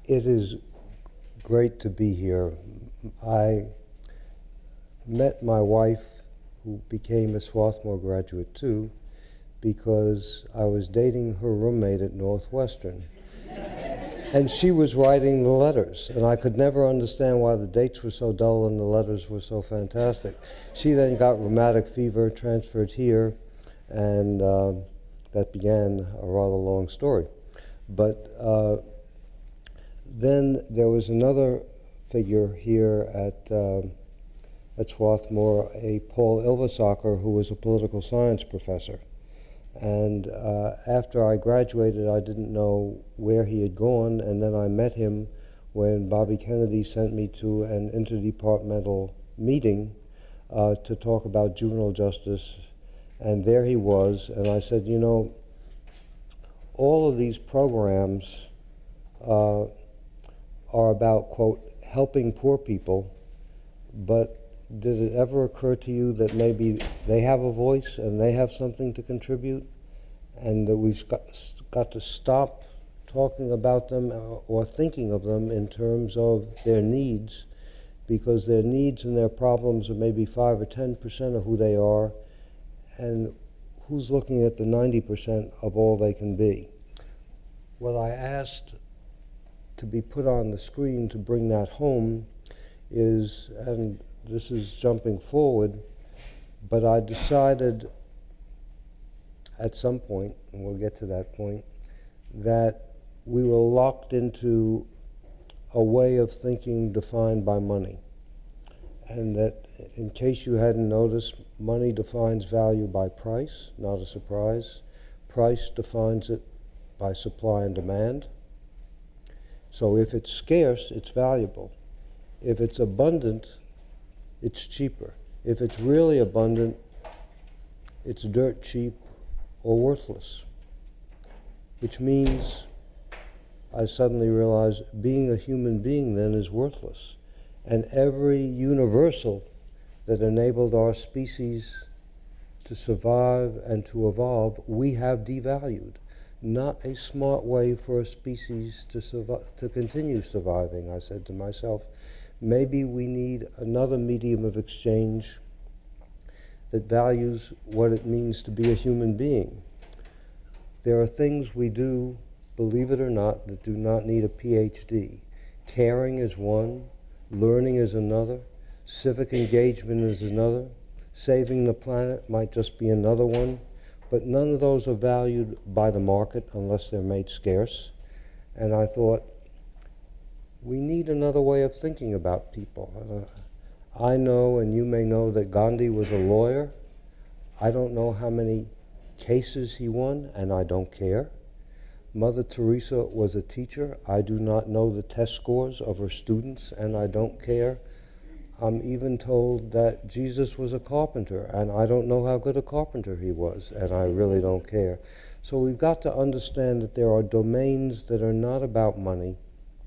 It is great to be here. I met my wife, who became a Swarthmore graduate too, because I was dating her roommate at Northwestern. And she was writing the letters, and I could never understand why the dates were so dull and the letters were so fantastic. She then got rheumatic fever, transferred here, and that began a rather long story. But then there was another figure here at Swarthmore, a Paul Ilversacher, who was a political science professor. And after I graduated, I didn't know where he had gone, and then I met him when Bobby Kennedy sent me to an interdepartmental meeting to talk about juvenile justice, and there he was, and I said, you know, all of these programs are about, quote, helping poor people, but did it ever occur to you that maybe they have a voice and they have something to contribute, and that we've got to stop talking about them or thinking of them in terms of their needs, because their needs and their problems are maybe 5 or 10% of who they are, and who's looking at the 90% of all they can be? What I asked to be put on the screen to bring that home is, and this is jumping forward, but I decided at some point, and we'll get to that point, that we were locked into a way of thinking defined by money. And that, in case you hadn't noticed, money defines value by price, not a surprise. Price defines it by supply and demand. So if it's scarce, it's valuable. If it's abundant, it's cheaper. If it's really abundant, it's dirt cheap or worthless. Which means, I suddenly realized, being a human being then is worthless. And every universal that enabled our species to survive and to evolve, we have devalued. Not a smart way for a species to survive, to continue surviving. I said to myself, maybe we need another medium of exchange that values what it means to be a human being. There are things we do, believe it or not, that do not need a PhD. Caring is one, learning is another, civic engagement is another, saving the planet might just be another one, but none of those are valued by the market unless they're made scarce. And I thought, we need another way of thinking about people. I know, and you may know, that Gandhi was a lawyer. I don't know how many cases he won, and I don't care. Mother Teresa was a teacher. I do not know the test scores of her students, and I don't care. I'm even told that Jesus was a carpenter, and I don't know how good a carpenter he was, and I really don't care. So we've got to understand that there are domains that are not about money,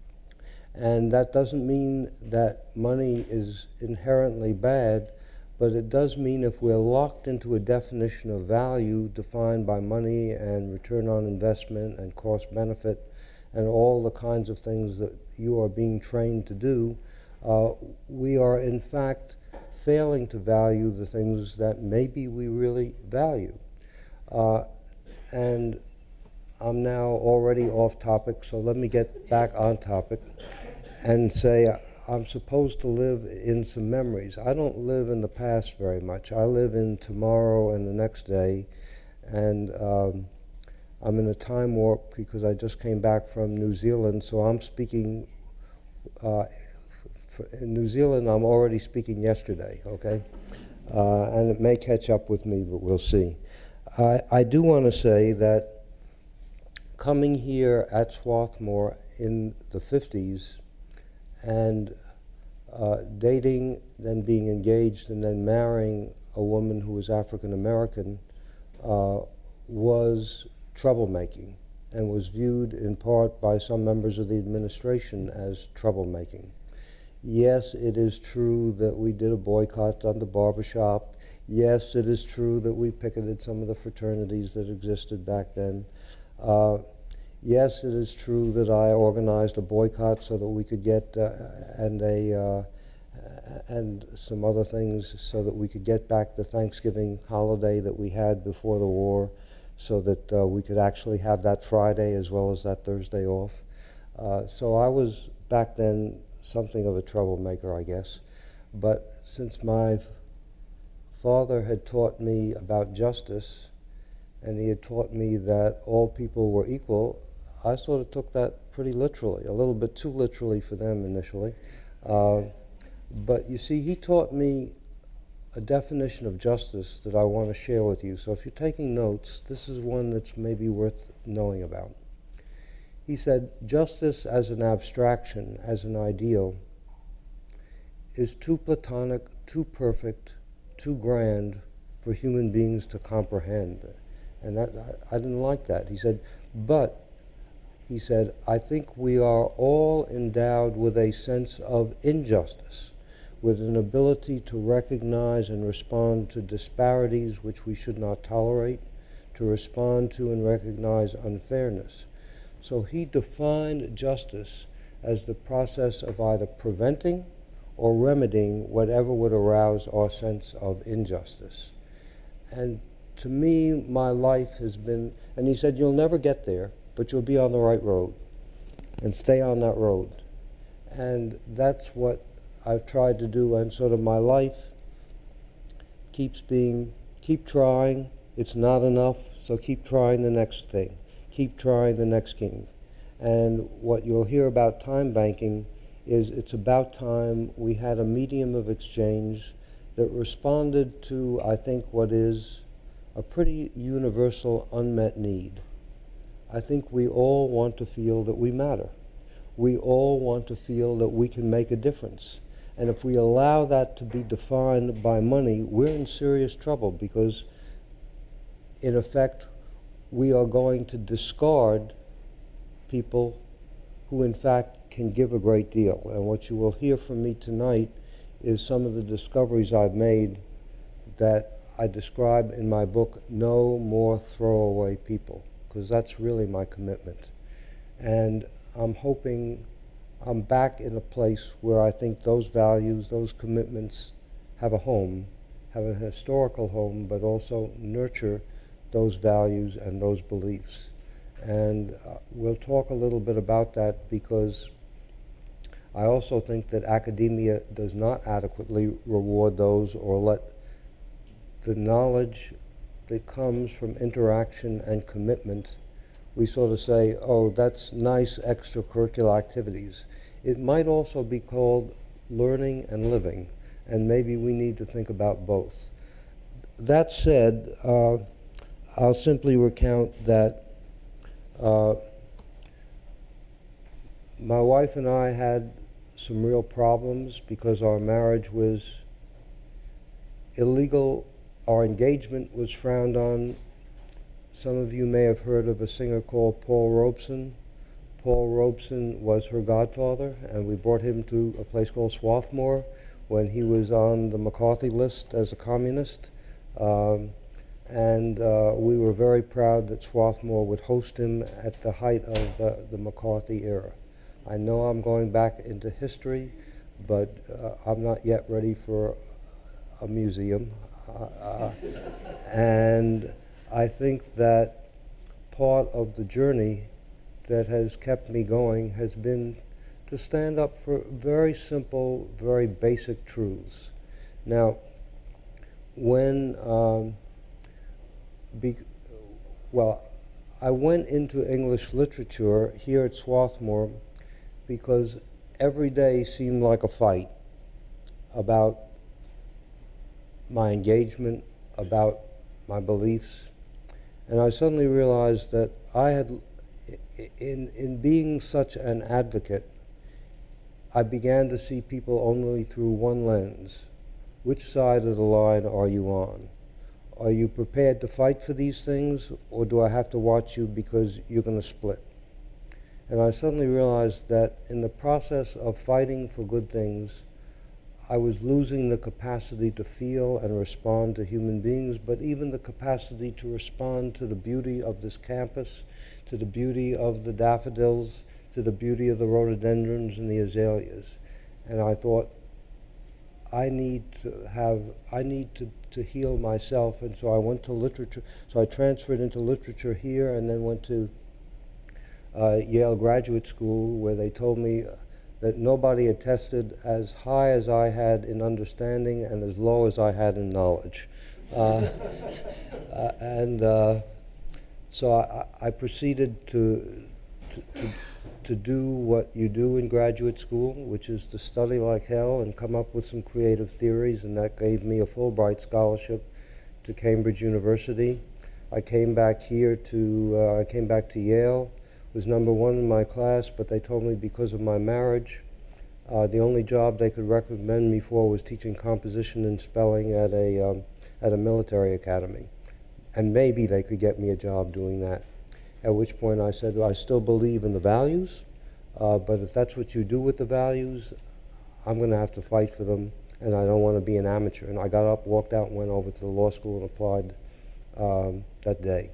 and that doesn't mean that money is inherently bad, but it does mean if we're locked into a definition of value defined by money and return on investment and cost benefit and all the kinds of things that you are being trained to do, we are in fact failing to value the things that maybe we really value. And I'm now already off topic, so let me get back on topic and say I'm supposed to live in some memories. I don't live in the past very much. I live in tomorrow and the next day, and I'm in a time warp because I just came back from New Zealand, so I'm speaking in New Zealand. I'm already speaking yesterday, okay? And it may catch up with me, but we'll see. I do want to say that coming here at Swarthmore in the 50s and dating, then being engaged, and then marrying a woman who was African American was troublemaking, and was viewed in part by some members of the administration as troublemaking. Yes, it is true that we did a boycott on the barbershop. Yes, it is true that we picketed some of the fraternities that existed back then. Yes, it is true that I organized a boycott so that we could get and some other things so that we could get back the Thanksgiving holiday that we had before the war, so that we could actually have that Friday as well as that Thursday off. So I was back then something of a troublemaker, I guess. But since my father had taught me about justice, and he had taught me that all people were equal, I sort of took that pretty literally, a little bit too literally for them initially. Uh, but you see, he taught me a definition of justice that I want to share with you. So if you're taking notes, this is one that's maybe worth knowing about. He said, justice as an abstraction, as an ideal, is too platonic, too perfect, too grand for human beings to comprehend. And I didn't like that. He said, but, he said, I think we are all endowed with a sense of injustice, with an ability to recognize and respond to disparities which we should not tolerate, to respond to and recognize unfairness. So he defined justice as the process of either preventing or remedying whatever would arouse our sense of injustice. And to me, my life has been, and he said, you'll never get there, but you'll be on the right road, and stay on that road. And that's what I've tried to do, and sort of my life keeps being, keep trying, it's not enough, so keep trying the next thing. Keep trying the next king. And what you'll hear about time banking is it's about time we had a medium of exchange that responded to, I think, what is a pretty universal unmet need. I think we all want to feel that we matter. We all want to feel that we can make a difference. And if we allow that to be defined by money, we're in serious trouble, because in effect, we are going to discard people who in fact can give a great deal. And what you will hear from me tonight is some of the discoveries I've made that I describe in my book, No More Throwaway People, because that's really my commitment. And I'm hoping I'm back in a place where I think those values, those commitments have a home, have a historical home, but also nurture those values and those beliefs. And we'll talk a little bit about that, because I also think that academia does not adequately reward those or let the knowledge that comes from interaction and commitment, we sort of say, oh, that's nice extracurricular activities. It might also be called learning and living, and maybe we need to think about both. That said, I'll simply recount that my wife and I had some real problems because our marriage was illegal. Our engagement was frowned on. Some of you may have heard of a singer called Paul Robeson. Paul Robeson was her godfather, and we brought him to a place called Swarthmore when he was on the McCarthy list as a communist. And we were very proud that Swarthmore would host him at the height of the McCarthy era. I know I'm going back into history, but I'm not yet ready for a museum. And I think that part of the journey that has kept me going has been to stand up for very simple, very basic truths. Now, when I went into English literature here at Swarthmore because every day seemed like a fight about my engagement, about my beliefs. And I suddenly realized that I had, in being such an advocate, I began to see people only through one lens. Which side of the line are you on? Are you prepared to fight for these things, or do I have to watch you because you're going to split? And I suddenly realized that in the process of fighting for good things, I was losing the capacity to feel and respond to human beings, but even the capacity to respond to the beauty of this campus, to the beauty of the daffodils, to the beauty of the rhododendrons and the azaleas. And I thought, I need to heal myself, and so I went to literature. So I transferred into literature here, and then went to Yale Graduate School, where they told me that nobody had tested as high as I had in understanding and as low as I had in knowledge. And so I proceeded to do what you do in graduate school, which is to study like hell and come up with some creative theories, and that gave me a Fulbright scholarship to Cambridge University. I came back here to Yale, was @1 in my class, but they told me because of my marriage, the only job they could recommend me for was teaching composition and spelling at a military academy. And maybe they could get me a job doing that. At which point I said, well, I still believe in the values, but if that's what you do with the values, I'm going to have to fight for them, and I don't want to be an amateur. And I got up, walked out, and went over to the law school and applied that day.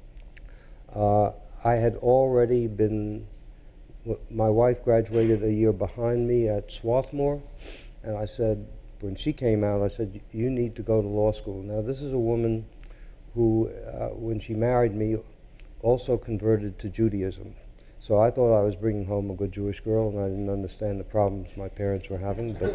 I had already been, my wife graduated a year behind me at Swarthmore, and I said, when she came out, I said, you need to go to law school. Now, this is a woman who, when she married me, also converted to Judaism. So I thought I was bringing home a good Jewish girl, and I didn't understand the problems my parents were having. But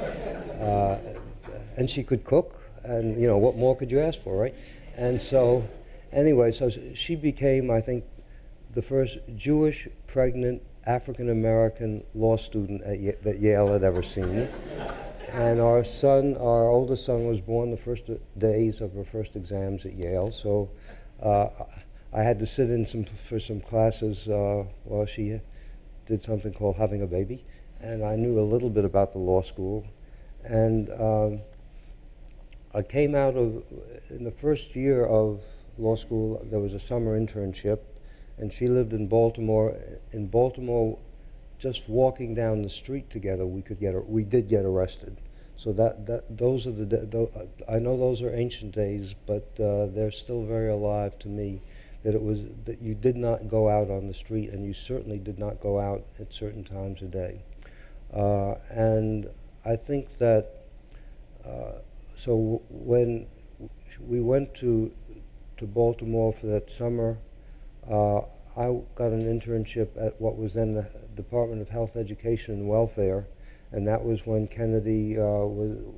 and she could cook, and you know, what more could you ask for, right? And so, anyway, so she became, I think, the first Jewish pregnant African American law student that Yale had ever seen. And our oldest son, was born the first days of her first exams at Yale. So I had to sit in for some classes while she did something called having a baby. And I knew a little bit about the law school. And I came out in the first year of law school, there was a summer internship, and she lived in Baltimore. In Baltimore, just walking down the street together, we did get arrested. So those are I know those are ancient days, but they're still very alive to me. That you did not go out on the street, and you certainly did not go out at certain times a day. And I think that so when we went to Baltimore for that summer, I got an internship at what was then the Department of Health, Education, and Welfare, and that was when Kennedy that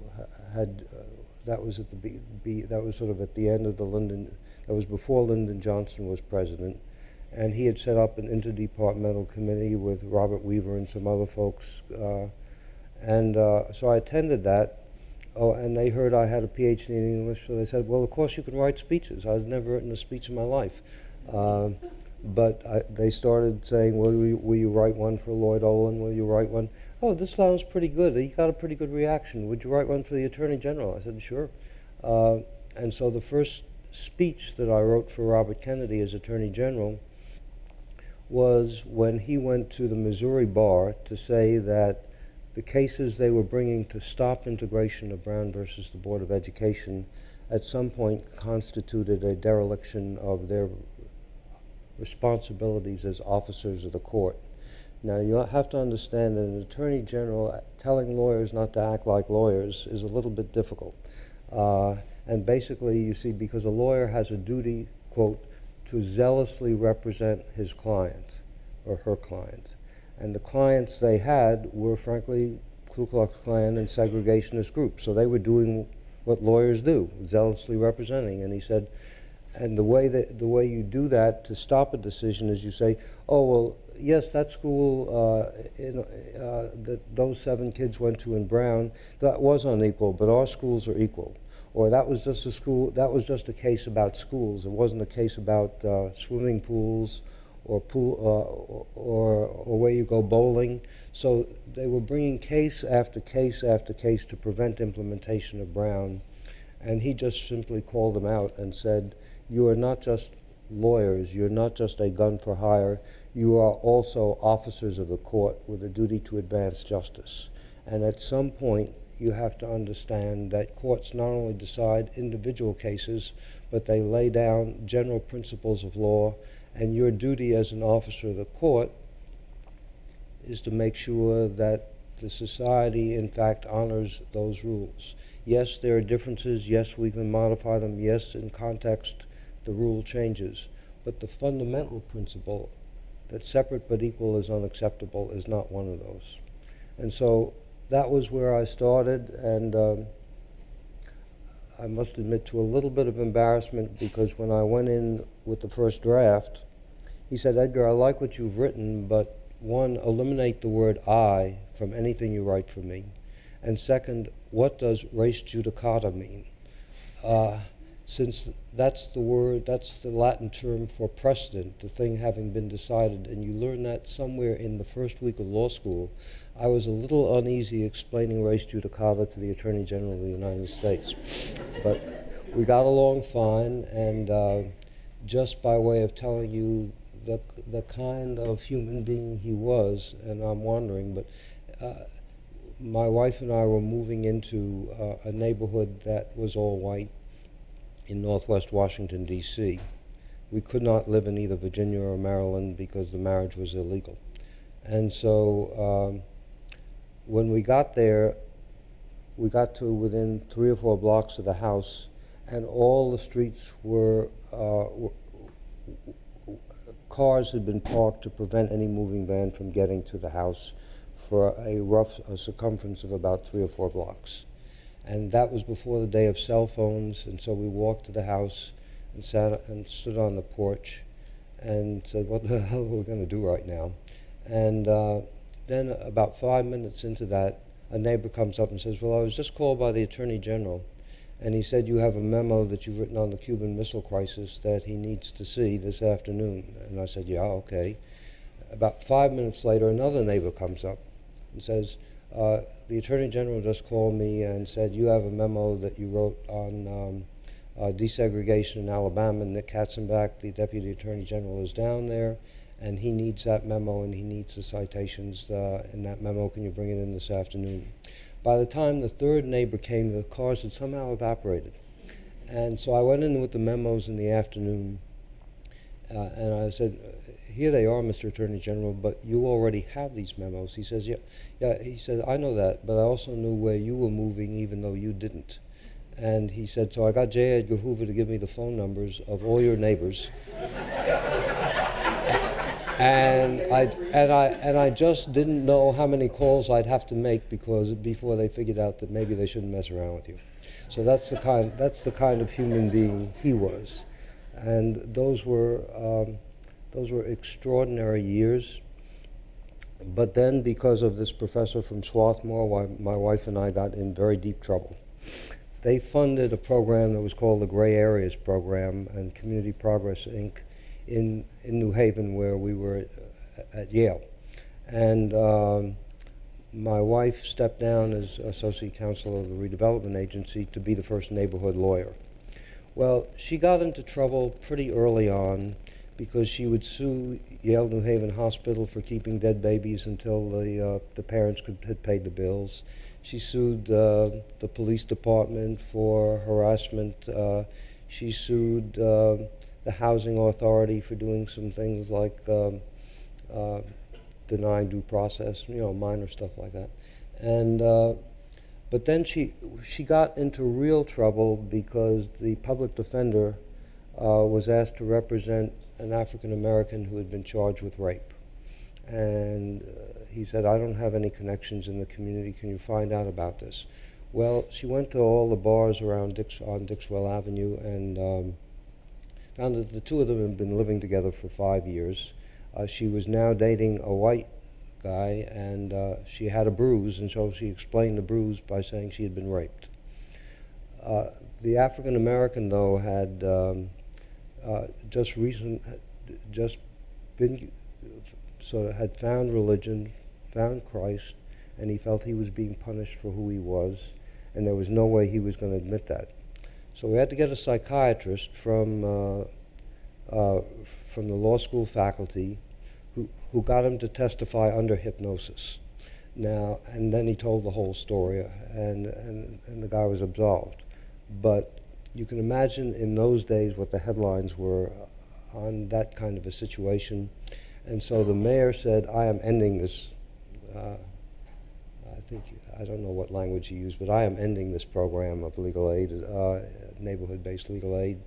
was at that was sort of at the end of the Lyndon. That was before Lyndon Johnson was president, and he had set up an interdepartmental committee with Robert Weaver and some other folks, and so I attended that. Oh, and they heard I had a PhD in English, so they said, well, of course you can write speeches. I was never written a speech in my life. But they started saying, well, will you write one for Lloyd Olin? Will you write one? Oh, this sounds pretty good. You got a pretty good reaction. Would you write one for the Attorney General? I said, sure. And so the first speech that I wrote for Robert Kennedy as Attorney General was when he went to the Missouri bar to say that the cases they were bringing to stop integration of Brown versus the Board of Education at some point constituted a dereliction of their responsibilities as officers of the court. Now, you have to understand that an attorney general telling lawyers not to act like lawyers is a little bit difficult. And basically, you see, because a lawyer has a duty, quote, to zealously represent his client or her client. And the clients they had were, frankly, Ku Klux Klan and segregationist groups. So they were doing what lawyers do, zealously representing. And he said, and the way you do that to stop a decision is you say, oh, well, yes, that school that those 7 kids went to in Brown, that was unequal, but our schools are equal. Or that was just a case about schools. It wasn't a case about swimming pools or where you go bowling. So they were bringing case after case after case to prevent implementation of Brown. And he just simply called them out and said, you are not just lawyers, you're not just a gun for hire, you are also officers of the court with a duty to advance justice. And at some point, you have to understand that courts not only decide individual cases, but they lay down general principles of law, And your duty as an officer of the court is to make sure that the society, in fact, honors those rules. Yes, there are differences. Yes, we can modify them. Yes, in context, the rule changes. But the fundamental principle that separate but equal is unacceptable is not one of those. And so that was where I started, and I must admit to a little bit of embarrassment, because when I went in with the first draft, he said, "Edgar, I like what you've written, but one, eliminate the word I from anything you write for me. And second, what does res judicata mean?" Since that's the word, that's the Latin term for precedent, the thing having been decided, and you learn that somewhere in the first week of law school, I was a little uneasy explaining res judicata to the Attorney General of the United States. But we got along fine, and just by way of telling you the kind of human being he was, and I'm wondering, but my wife and I were moving into a neighborhood that was all white in northwest Washington, D.C. We could not live in either Virginia or Maryland because the marriage was illegal. And so when we got there, we got to within 3 or 4 blocks of the house, and all the streets were cars had been parked to prevent any moving van from getting to the house for a circumference of about 3 or 4 blocks. And that was before the day of cell phones, and so we walked to the house and stood on the porch and said, "What the hell are we going to do right now?" And then about 5 minutes into that, a neighbor comes up and says, "Well, I was just called by the Attorney General, and he said you have a memo that you've written on the Cuban Missile Crisis that he needs to see this afternoon." And I said, "Yeah, okay." About 5 minutes later, another neighbor comes up and says, "The Attorney General just called me and said you have a memo that you wrote on desegregation in Alabama. Nick Katzenbach, the Deputy Attorney General, is down there, and he needs that memo, and he needs the citations in that memo. Can you bring it in this afternoon?" By the time the third neighbor came, the cars had somehow evaporated. And so I went in with the memos in the afternoon, and I said, "Here they are, Mr. Attorney General, but you already have these memos." He says, yeah, he said, "I know that, but I also knew where you were moving even though you didn't." And he said, "So I got J. Edgar Hoover to give me the phone numbers of all your neighbors." And I just didn't know how many calls I'd have to make before they figured out that maybe they shouldn't mess around with you. So that's the kind of human being he was. And those were extraordinary years. But then, because of this professor from Swarthmore, my wife and I got in very deep trouble. They funded a program that was called the Gray Areas Program and Community Progress, Inc. in New Haven, where we were at Yale. And my wife stepped down as associate counsel of the redevelopment agency to be the first neighborhood lawyer. Well, she got into trouble pretty early on because she would sue Yale New Haven Hospital for keeping dead babies until the parents had paid the bills. She sued the police department for harassment. She sued the housing authority for doing some things like denying due process, minor stuff like that. And but then she got into real trouble because the public defender was asked to represent an African American who had been charged with rape. And he said, "I don't have any connections in the community. Can you find out about this?" Well, she went to all the bars around on Dixwell Avenue and found that the two of them had been living together for 5 years. She was now dating a white guy, and she had a bruise, and so she explained the bruise by saying she had been raped. The African American, though, had had found religion, found Christ, and he felt he was being punished for who he was, and there was no way he was going to admit that. So we had to get a psychiatrist from the law school faculty who got him to testify under hypnosis. Now, and then he told the whole story, and the guy was absolved. But you can imagine in those days what the headlines were on that kind of a situation. And so the mayor said, I am ending this, I don't know what language he used, but I am ending this program of legal aid, neighborhood-based legal aid.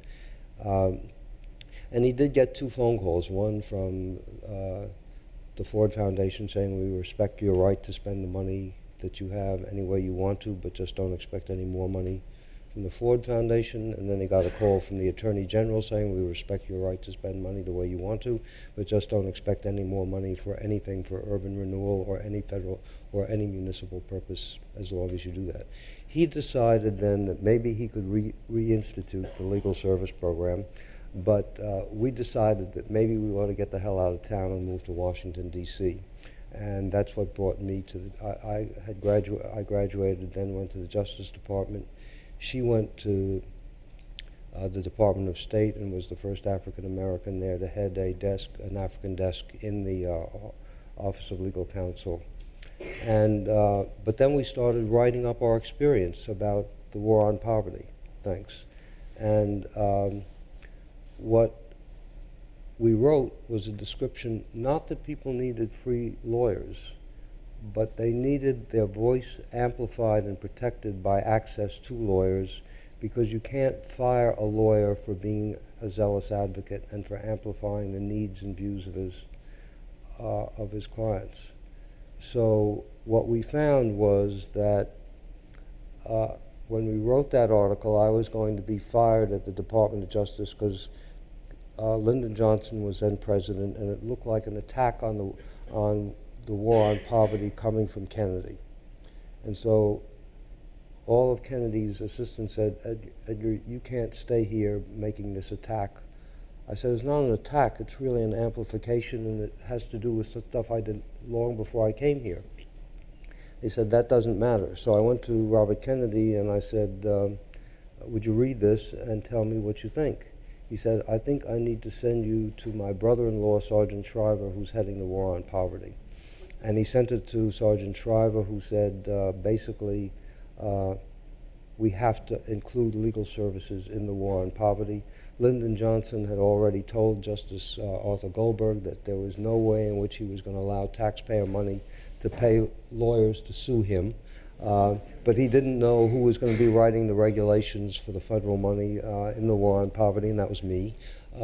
And he did get 2 phone calls, one from the Ford Foundation saying, we respect your right to spend the money that you have any way you want to, but just don't expect any more money from the Ford Foundation. And then he got a call from the Attorney General saying, we respect your right to spend money the way you want to, but just don't expect any more money for anything for urban renewal or any federal or any municipal purpose as long as you do that. He decided then that maybe he could reinstitute the legal service program, but we decided that maybe we ought to get the hell out of town and move to Washington, D.C. And that's what brought me to I graduated, then went to the Justice Department. She went to the Department of State and was the first African American there to head an African desk in the Office of Legal Counsel. And but then we started writing up our experience about the war on poverty. Thanks. And what we wrote was a description, not that people needed free lawyers, but they needed their voice amplified and protected by access to lawyers, because you can't fire a lawyer for being a zealous advocate and for amplifying the needs and views of his clients. So what we found was that when we wrote that article, I was going to be fired at the Department of Justice because Lyndon Johnson was then president, and it looked like an attack on the war on poverty coming from Kennedy. And so all of Kennedy's assistants said, Edgar, you can't stay here making this attack. I said, it's not an attack, it's really an amplification, and it has to do with stuff I did long before I came here. They said, that doesn't matter. So I went to Robert Kennedy and I said, would you read this and tell me what you think? He said, I think I need to send you to my brother-in-law, Sergeant Shriver, who's heading the war on poverty. And he sent it to Sergeant Shriver, who said, basically, we have to include legal services in the war on poverty. Lyndon Johnson had already told Justice Arthur Goldberg that there was no way in which he was going to allow taxpayer money to pay lawyers to sue him. But he didn't know who was going to be writing the regulations for the federal money in the war on poverty, and that was me.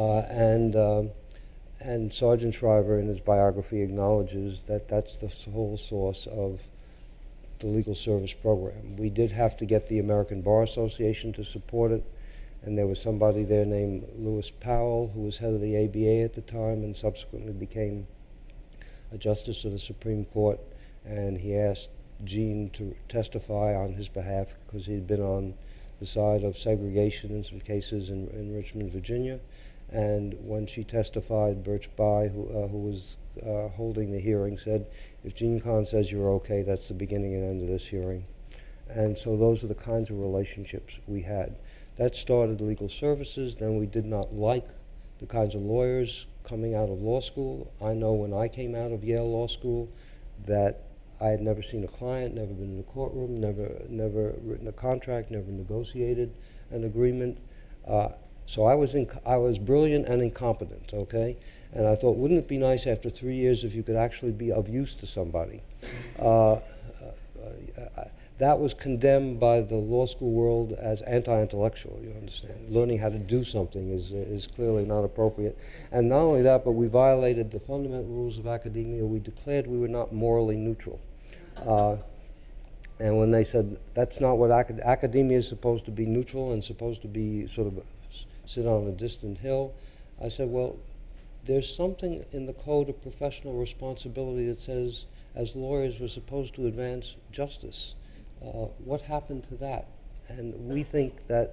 And Sergeant Shriver, in his biography, acknowledges that that's the whole source of the legal service program. We did have to get the American Bar Association to support it, and there was somebody there named Lewis Powell, who was head of the ABA at the time and subsequently became a justice of the Supreme Court, and he asked Jean to testify on his behalf because he'd been on the side of segregation in some cases in Richmond, Virginia. And when she testified, Birch Bayh, who was holding the hearing, said, if Jean Kahn says you're okay, that's the beginning and end of this hearing. And so those are the kinds of relationships we had. That started legal services. Then we did not like the kinds of lawyers coming out of law school. I know when I came out of Yale Law School that I had never seen a client, never been in a courtroom, never written a contract, never negotiated an agreement. So I was brilliant and incompetent, okay? And I thought, wouldn't it be nice after 3 years if you could actually be of use to somebody? That was condemned by the law school world as anti-intellectual, you understand. Learning how to do something is clearly not appropriate. And not only that, but we violated the fundamental rules of academia. We declared we were not morally neutral. And when they said, that's not what academia is supposed to be, neutral and supposed to be sort of sit on a distant hill, I said, well, there's something in the Code of Professional Responsibility that says, as lawyers, we're supposed to advance justice. What happened to that? And we think that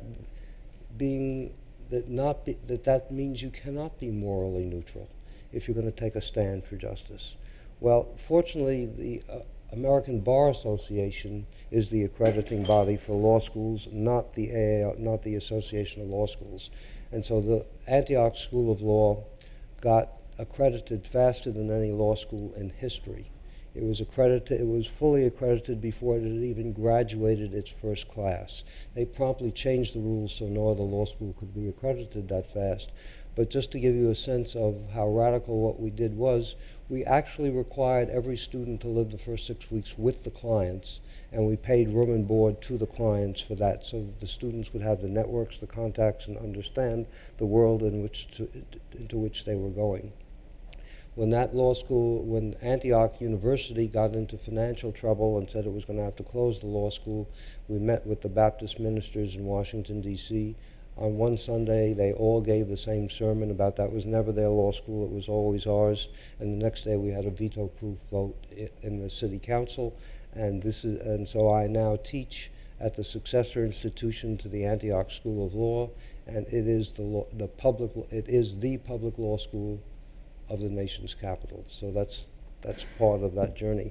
that means you cannot be morally neutral if you're going to take a stand for justice. Well, fortunately, the American Bar Association is the accrediting body for law schools, not the AAL, not the Association of Law Schools. And so the Antioch School of Law got accredited faster than any law school in history. It was fully accredited before it had even graduated its first class. They promptly changed the rules so no other law school could be accredited that fast. But just to give you a sense of how radical what we did was, we actually required every student to live the first 6 weeks with the clients, and we paid room and board to the clients for that, so that the students would have the networks, the contacts, and understand the world into which they were going. When when Antioch University got into financial trouble and said it was going to have to close the law school, we met with the Baptist ministers in Washington, D.C. On one Sunday, they all gave the same sermon about that was never their law school, it was always ours. And the next day we had a veto-proof vote in the city council. And so I now teach at the successor institution to the Antioch School of Law, and it is the public law school of the nation's capital. So that's part of that journey.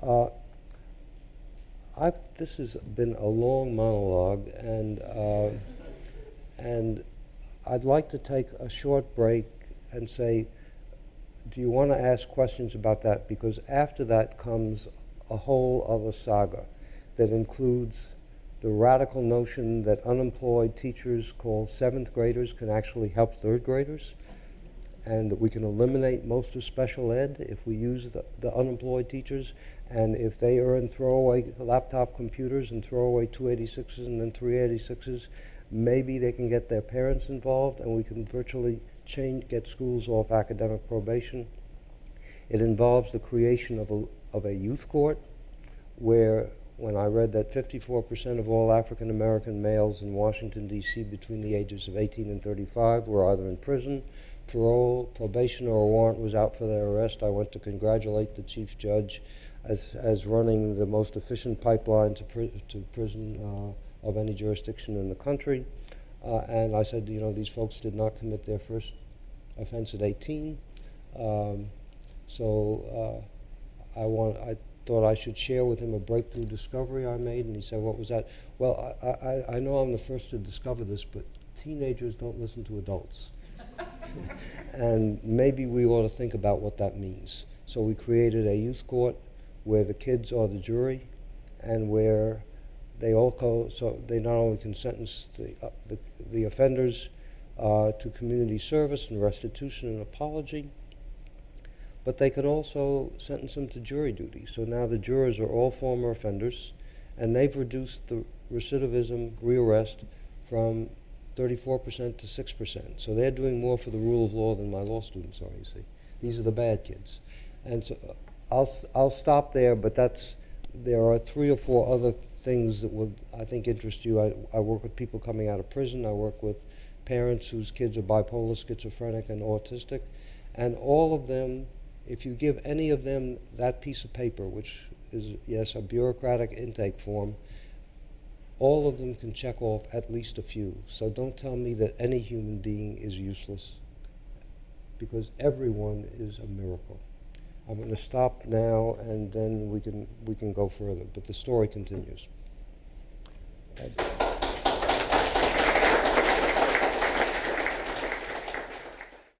This has been a long monologue, and I'd like to take a short break and say, do you want to ask questions about that? Because after that comes a whole other saga that includes the radical notion that unemployed teachers called seventh graders can actually help third graders, and that we can eliminate most of special ed if we use the unemployed teachers, and if they earn throwaway laptop computers and throwaway 286s and then 386s, maybe they can get their parents involved and we can virtually get schools off academic probation. It involves the creation of a youth court, where when I read that 54% of all African American males in Washington, D.C. between the ages of 18 and 35 were either in prison, parole, probation, or a warrant was out for their arrest, I went to congratulate the chief judge as running the most efficient pipeline to prison of any jurisdiction in the country. And I said, these folks did not commit their first offense at 18. I thought I should share with him a breakthrough discovery I made, and he said, what was that? Well, I know I'm the first to discover this, but teenagers don't listen to adults. And maybe we ought to think about what that means. So we created a youth court where the kids are the jury, and where they all go, so they not only can sentence the offenders to community service and restitution and apology, but they can also sentence them to jury duty. So now the jurors are all former offenders, and they've reduced the recidivism, rearrest, from 34% to 6%. So they're doing more for the rule of law than my law students are, you see. These are the bad kids. And so I'll stop there, but there are 3 or 4 other things that would, I think, interest you. I work with people coming out of prison. I work with parents whose kids are bipolar, schizophrenic, and autistic. And all of them, if you give any of them that piece of paper, which is, yes, a bureaucratic intake form, all of them can check off at least a few. So don't tell me that any human being is useless, because everyone is a miracle. I'm going to stop now, and then we can go further, but the story continues.